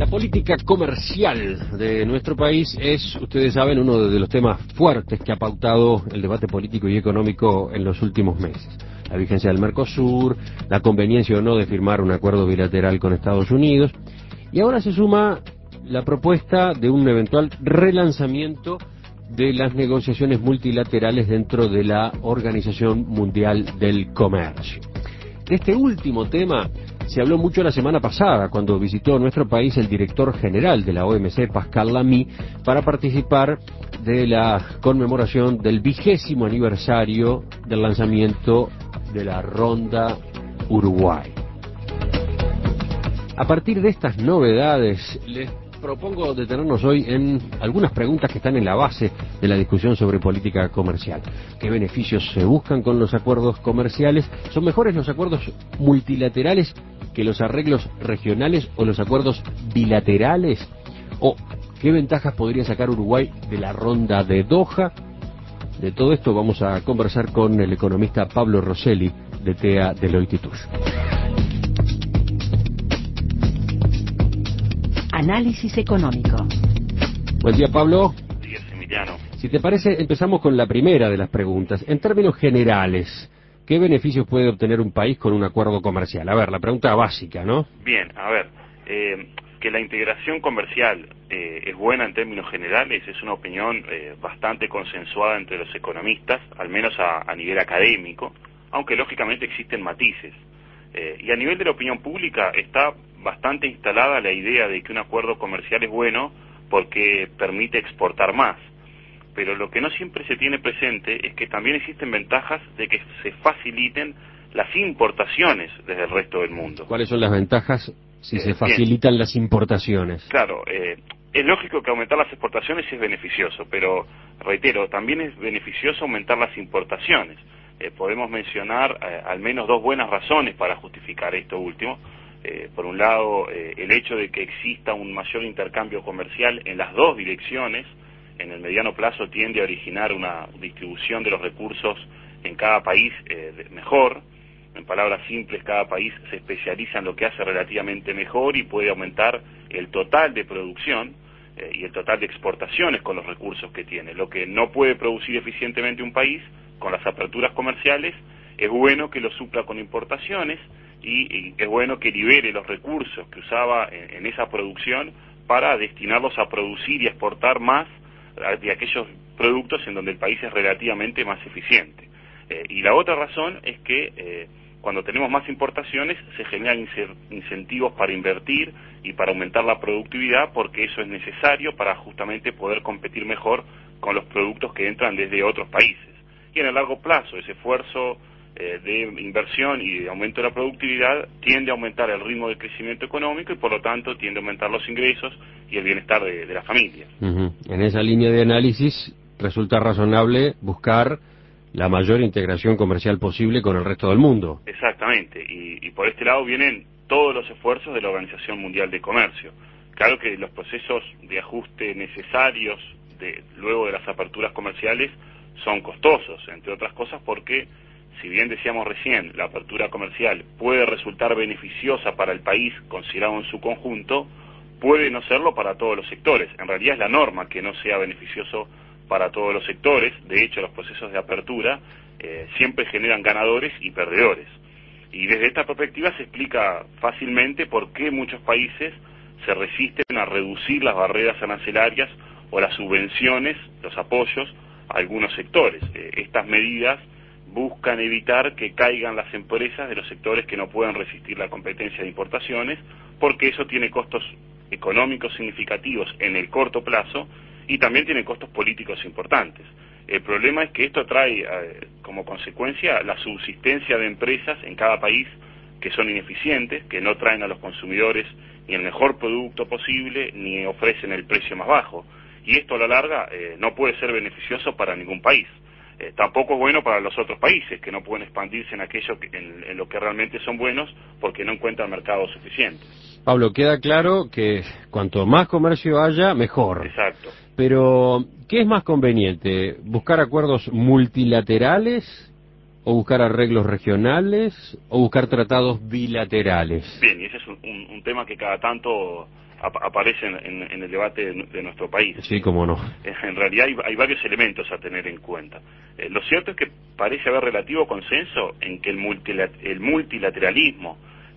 política comercial de nuestro país es, ustedes saben, uno de los temas fuertes que ha pautado el debate político y económico en los últimos meses. La vigencia del Mercosur, la conveniencia o no de firmar un acuerdo bilateral con Estados Unidos, y ahora se suma la propuesta de un eventual relanzamiento de las negociaciones multilaterales dentro de la Organización Mundial del Comercio. De este último tema se habló mucho la semana pasada, cuando visitó nuestro país el director general de la OMC, Pascal Lamy, para participar de la conmemoración del 20º aniversario del lanzamiento de la Ronda Uruguay. A partir de estas novedades, les propongo detenernos hoy en algunas preguntas que están en la base de la discusión sobre política comercial. ¿Qué beneficios se buscan con los acuerdos comerciales? ¿Son mejores los acuerdos multilaterales que los arreglos regionales o los acuerdos bilaterales? ¿O qué ventajas podría sacar Uruguay de la ronda de Doha? De todo esto vamos a conversar con el economista Pablo Rosselli, de TEA Deloitte & Touche. Análisis económico. Buen día, Pablo. Buenos días, Emiliano. Si te parece, empezamos con la primera de las preguntas. En términos generales, ¿qué beneficios puede obtener un país con un acuerdo comercial? A ver, la pregunta básica, ¿no? Bien, a ver, que la integración comercial es buena en términos generales es una opinión bastante consensuada entre los economistas, al menos a nivel académico, aunque lógicamente existen matices. Y a nivel de la opinión pública está bastante instalada la idea de que un acuerdo comercial es bueno porque permite exportar más. Pero lo que no siempre se tiene presente es que también existen ventajas de que se faciliten las importaciones desde el resto del mundo. ¿Cuáles son las ventajas si se facilitan las importaciones? Claro, es lógico que aumentar las exportaciones es beneficioso, pero reitero, también es beneficioso aumentar las importaciones. Podemos mencionar al menos dos buenas razones para justificar esto último. Por un lado, el hecho de que exista un mayor intercambio comercial en las dos direcciones, en el mediano plazo tiende a originar una distribución de los recursos en cada país mejor. En palabras simples, cada país se especializa en lo que hace relativamente mejor y puede aumentar el total de producción y el total de exportaciones con los recursos que tiene. Lo que no puede producir eficientemente un país con las aperturas comerciales, es bueno que lo supla con importaciones y es bueno que libere los recursos que usaba en esa producción para destinarlos a producir y exportar más de aquellos productos en donde el país es relativamente más eficiente. Y la otra razón es que cuando tenemos más importaciones se generan incentivos para invertir y para aumentar la productividad, porque eso es necesario para justamente poder competir mejor con los productos que entran desde otros países. Y en el largo plazo ese esfuerzo de inversión y de aumento de la productividad tiende a aumentar el ritmo de crecimiento económico y por lo tanto tiende a aumentar los ingresos y el bienestar de las familias. En esa línea de análisis resulta razonable buscar la mayor integración comercial posible con el resto del mundo. Exactamente, y por este lado vienen todos los esfuerzos de la Organización Mundial de Comercio. Claro que los procesos de ajuste necesarios luego de las aperturas comerciales son costosos, entre otras cosas porque, si bien decíamos recién, la apertura comercial puede resultar beneficiosa para el país considerado en su conjunto, puede no serlo para todos los sectores. En realidad es la norma que no sea beneficioso para todos los sectores. De hecho, los procesos de apertura siempre generan ganadores y perdedores. Y desde esta perspectiva se explica fácilmente por qué muchos países se resisten a reducir las barreras arancelarias o las subvenciones, los apoyos a algunos sectores. Estas medidas buscan evitar que caigan las empresas de los sectores que no puedan resistir la competencia de importaciones, porque eso tiene costos económicos significativos en el corto plazo y también tiene costos políticos importantes. El problema es que esto trae como consecuencia la subsistencia de empresas en cada país que son ineficientes, que no traen a los consumidores ni el mejor producto posible, ni ofrecen el precio más bajo. Y esto a la larga no puede ser beneficioso para ningún país. Tampoco es bueno para los otros países, que no pueden expandirse en aquello en lo que realmente son buenos, porque no encuentran mercados suficientes. Pablo, queda claro que cuanto más comercio haya, mejor. Exacto. Pero, ¿qué es más conveniente? ¿Buscar acuerdos multilaterales o buscar arreglos regionales o buscar tratados bilaterales? Bien, y ese es un tema que cada tanto aparecen en el debate de nuestro país. Sí, cómo no. En realidad hay varios elementos a tener en cuenta. Lo cierto es que parece haber relativo consenso en que el multilateralismo,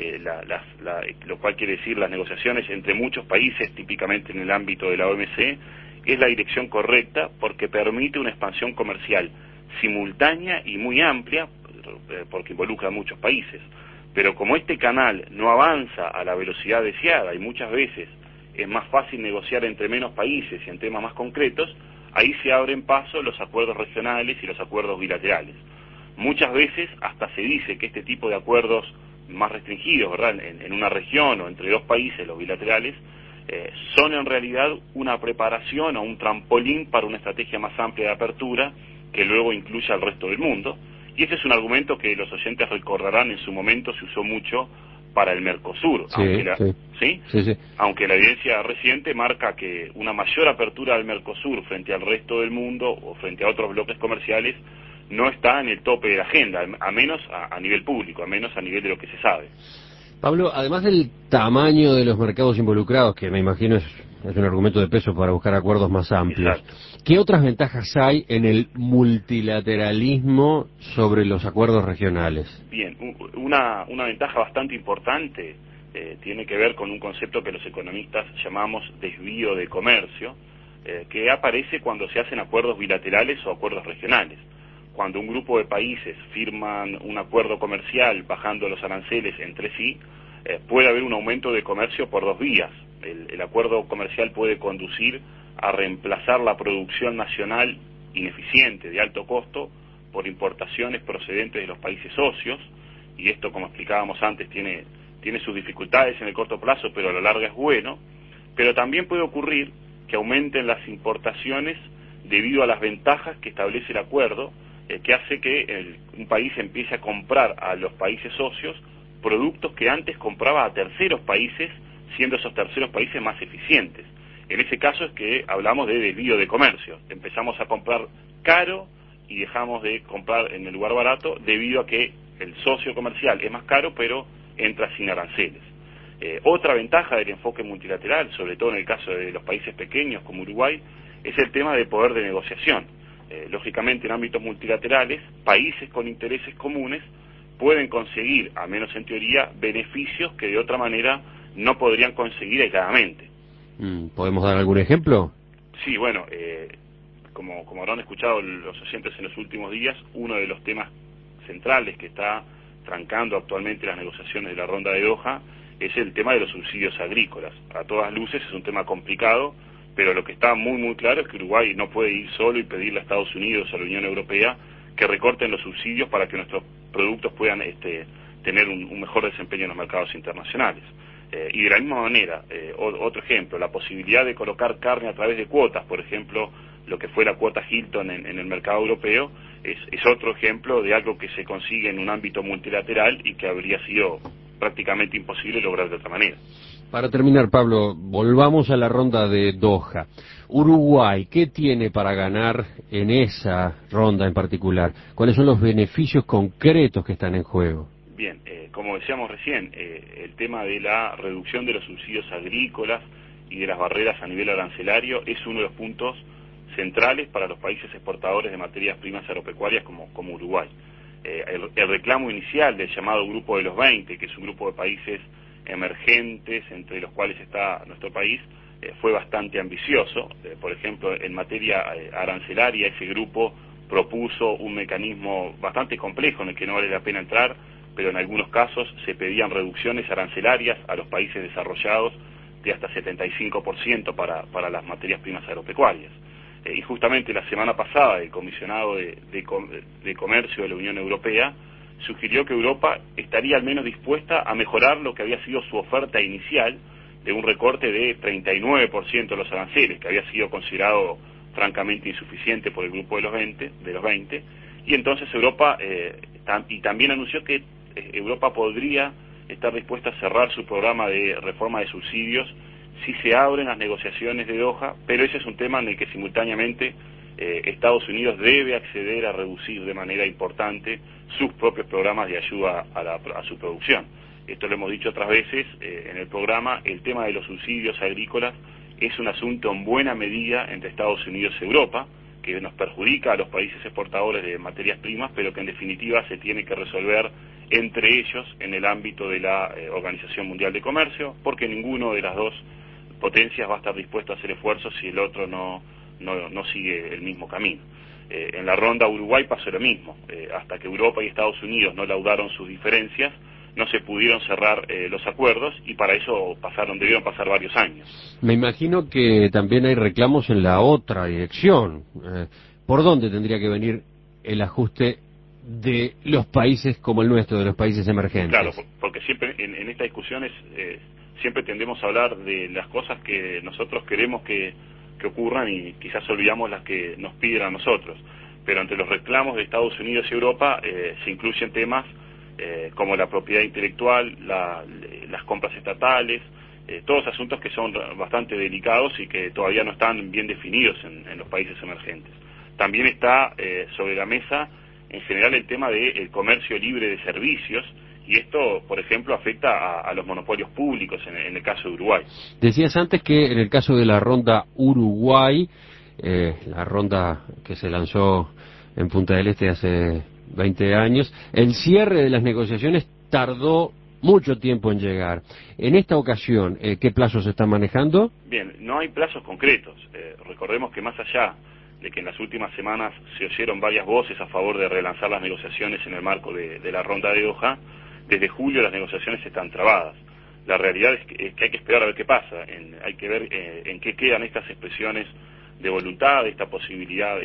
lo cual quiere decir las negociaciones entre muchos países, típicamente en el ámbito de la OMC, es la dirección correcta porque permite una expansión comercial simultánea y muy amplia, porque involucra a muchos países. Pero como este canal no avanza a la velocidad deseada y muchas veces es más fácil negociar entre menos países y en temas más concretos, ahí se abren paso los acuerdos regionales y los acuerdos bilaterales. Muchas veces hasta se dice que este tipo de acuerdos más restringidos, ¿verdad?, en una región o entre dos países, los bilaterales, son en realidad una preparación o un trampolín para una estrategia más amplia de apertura que luego incluye al resto del mundo. Y ese es un argumento que los oyentes recordarán, en su momento se usó mucho para el Mercosur, aunque la evidencia reciente marca que una mayor apertura del Mercosur frente al resto del mundo o frente a otros bloques comerciales no está en el tope de la agenda, a menos a nivel público, a menos a nivel de lo que se sabe. Pablo, además del tamaño de los mercados involucrados, que me imagino es un argumento de peso para buscar acuerdos más amplios, Exacto. ¿Qué otras ventajas hay en el multilateralismo sobre los acuerdos regionales? Bien, una ventaja bastante importante tiene que ver con un concepto que los economistas llamamos desvío de comercio, que aparece cuando se hacen acuerdos bilaterales o acuerdos regionales. Cuando un grupo de países firman un acuerdo comercial bajando los aranceles entre sí, puede haber un aumento de comercio por dos vías. El acuerdo comercial puede conducir a reemplazar la producción nacional ineficiente, de alto costo, por importaciones procedentes de los países socios, y esto, como explicábamos antes, tiene sus dificultades en el corto plazo, pero a la larga es bueno. Pero también puede ocurrir que aumenten las importaciones debido a las ventajas que establece el acuerdo, que hace que un país empiece a comprar a los países socios productos que antes compraba a terceros países, siendo esos terceros países más eficientes. En ese caso es que hablamos de desvío de comercio. Empezamos a comprar caro y dejamos de comprar en el lugar barato debido a que el socio comercial es más caro, pero entra sin aranceles. Otra ventaja del enfoque multilateral, sobre todo en el caso de los países pequeños como Uruguay, es el tema de poder de negociación. Lógicamente, en ámbitos multilaterales, países con intereses comunes pueden conseguir, al menos en teoría, beneficios que de otra manera no podrían conseguir aisladamente. ¿Podemos dar algún ejemplo? Sí, bueno, como habrán escuchado los oyentes en los últimos días, uno de los temas centrales que está trancando actualmente las negociaciones de la ronda de Doha es el tema de los subsidios agrícolas. A todas luces es un tema complicado, pero lo que está muy claro es que Uruguay no puede ir solo y pedirle a Estados Unidos, a la Unión Europea, que recorten los subsidios para que nuestros productos puedan tener un mejor desempeño en los mercados internacionales. Y de la misma manera, otro ejemplo, la posibilidad de colocar carne a través de cuotas, por ejemplo, lo que fue la cuota Hilton en el mercado europeo, es otro ejemplo de algo que se consigue en un ámbito multilateral y que habría sido prácticamente imposible lograr de otra manera. Para terminar, Pablo, volvamos a la ronda de Doha. Uruguay, ¿qué tiene para ganar en esa ronda en particular? ¿Cuáles son los beneficios concretos que están en juego? Bien, como decíamos recién, el tema de la reducción de los subsidios agrícolas y de las barreras a nivel arancelario es uno de los puntos centrales para los países exportadores de materias primas agropecuarias como Uruguay. El reclamo inicial del llamado Grupo de los 20, que es un grupo de países emergentes, entre los cuales está nuestro país, fue bastante ambicioso. Por ejemplo, en materia arancelaria, ese grupo propuso un mecanismo bastante complejo en el que no vale la pena entrar, pero en algunos casos se pedían reducciones arancelarias a los países desarrollados de hasta 75% para las materias primas agropecuarias. Y justamente la semana pasada el comisionado de Comercio de la Unión Europea sugirió que Europa estaría al menos dispuesta a mejorar lo que había sido su oferta inicial de un recorte de 39% de los aranceles, que había sido considerado francamente insuficiente por el grupo de los 20, y entonces Europa y también anunció que Europa podría estar dispuesta a cerrar su programa de reforma de subsidios si se abren las negociaciones de Doha, pero ese es un tema en el que simultáneamente Estados Unidos debe acceder a reducir de manera importante sus propios programas de ayuda a su producción. esto lo hemos dicho otras veces en el programa, el tema de los subsidios agrícolas es un asunto en buena medida entre Estados Unidos y Europa, que nos perjudica a los países exportadores de materias primas, pero que en definitiva se tiene que resolver entre ellos en el ámbito de la Organización Mundial de Comercio, porque ninguno de las dos potencias va a estar dispuesto a hacer esfuerzos si el otro no sigue el mismo camino. En la ronda Uruguay pasó lo mismo, hasta que Europa y Estados Unidos no laudaron sus diferencias, no se pudieron cerrar los acuerdos y para eso debieron pasar varios años. Me imagino que también hay reclamos en la otra dirección. ¿Por dónde tendría que venir el ajuste de los países como el nuestro, de los países emergentes? Claro, porque siempre en estas discusiones siempre tendemos a hablar de las cosas que nosotros queremos que ocurran y quizás olvidamos las que nos piden a nosotros. Pero entre los reclamos de Estados Unidos y Europa se incluyen temas como la propiedad intelectual, las compras estatales, todos asuntos que son bastante delicados y que todavía no están bien definidos en los países emergentes. También está sobre la mesa en general el tema del comercio libre de servicios, y esto, por ejemplo, afecta a los monopolios públicos en el caso de Uruguay. Decías antes que en el caso de la ronda Uruguay, la ronda que se lanzó en Punta del Este hace 20 años, el cierre de las negociaciones tardó mucho tiempo en llegar. En esta ocasión, ¿qué plazos se están manejando? Bien, no hay plazos concretos. Recordemos que más allá de que en las últimas semanas se oyeron varias voces a favor de relanzar las negociaciones en el marco de la ronda de Doha, desde julio las negociaciones están trabadas. La realidad es que hay que esperar a ver qué pasa, hay que ver en qué quedan estas expresiones de voluntad, de esta posibilidad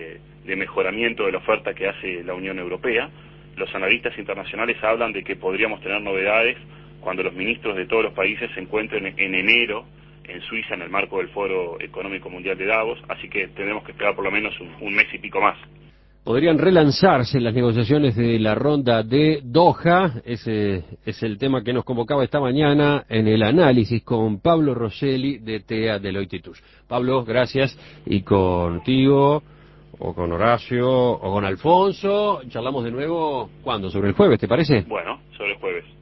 de mejoramiento de la oferta que hace la Unión Europea. Los analistas internacionales hablan de que podríamos tener novedades cuando los ministros de todos los países se encuentren en enero en Suiza en el marco del Foro Económico Mundial de Davos, así que tenemos que esperar por lo menos un mes y pico más. Podrían relanzarse las negociaciones de la ronda de Doha. Ese es el tema que nos convocaba esta mañana en el análisis con Pablo Rosselli de TEA Deloitte & Touche. Pablo, gracias. Y contigo, o con Horacio, o con Alfonso, charlamos de nuevo, ¿cuándo? ¿Sobre el jueves, te parece? Bueno, sobre el jueves.